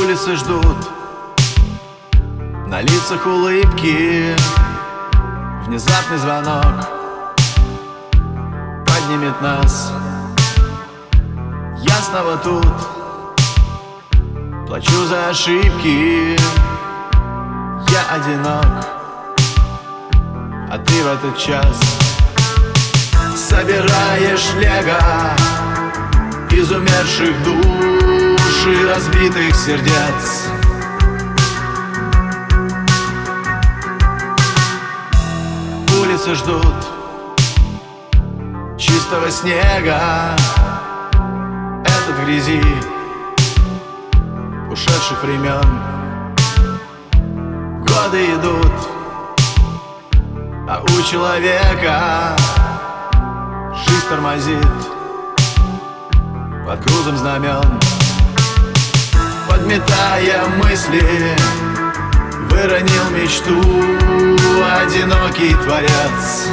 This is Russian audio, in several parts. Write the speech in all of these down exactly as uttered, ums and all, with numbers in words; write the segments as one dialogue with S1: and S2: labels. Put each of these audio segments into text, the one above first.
S1: Улицы ждут, на лицах улыбки. Внезапный звонок поднимет нас. Я снова тут, плачу за ошибки. Я одинок, а ты в этот час собираешь лего из умерших душ и разбитых сердец. Улицы ждут чистого снега. Этот в грязи ушедших времен. Годы идут, а у человека жизнь тормозит под грузом знамен. Подметая мысли, выронил мечту одинокий творец.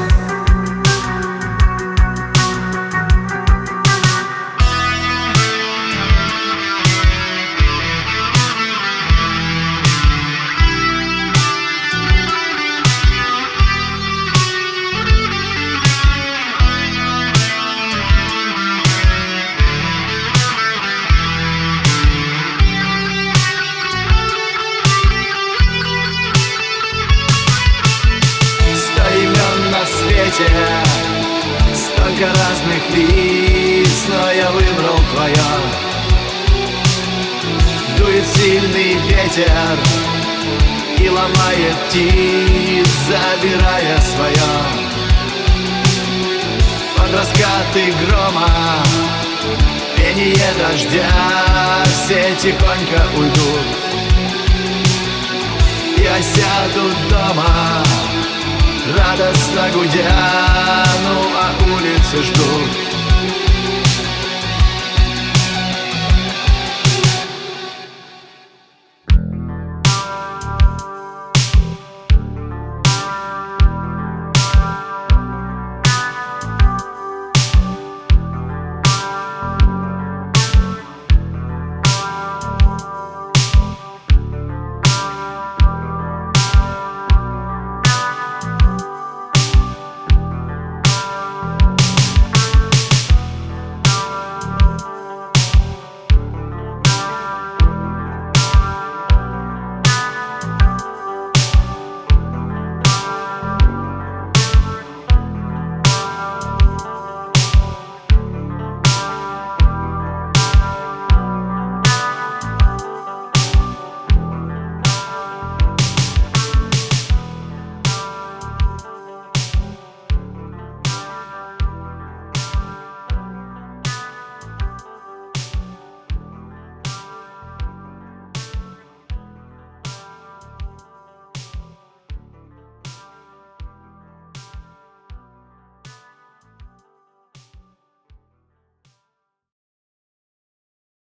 S1: Столько разных лиц, но я выбрал твое. Дует сильный ветер и ломает птиц, забирая свое. Под раскаты грома, пение дождя, все тихонько уйдут и осядут дома, радостно гудя. Ну а улицы ждут,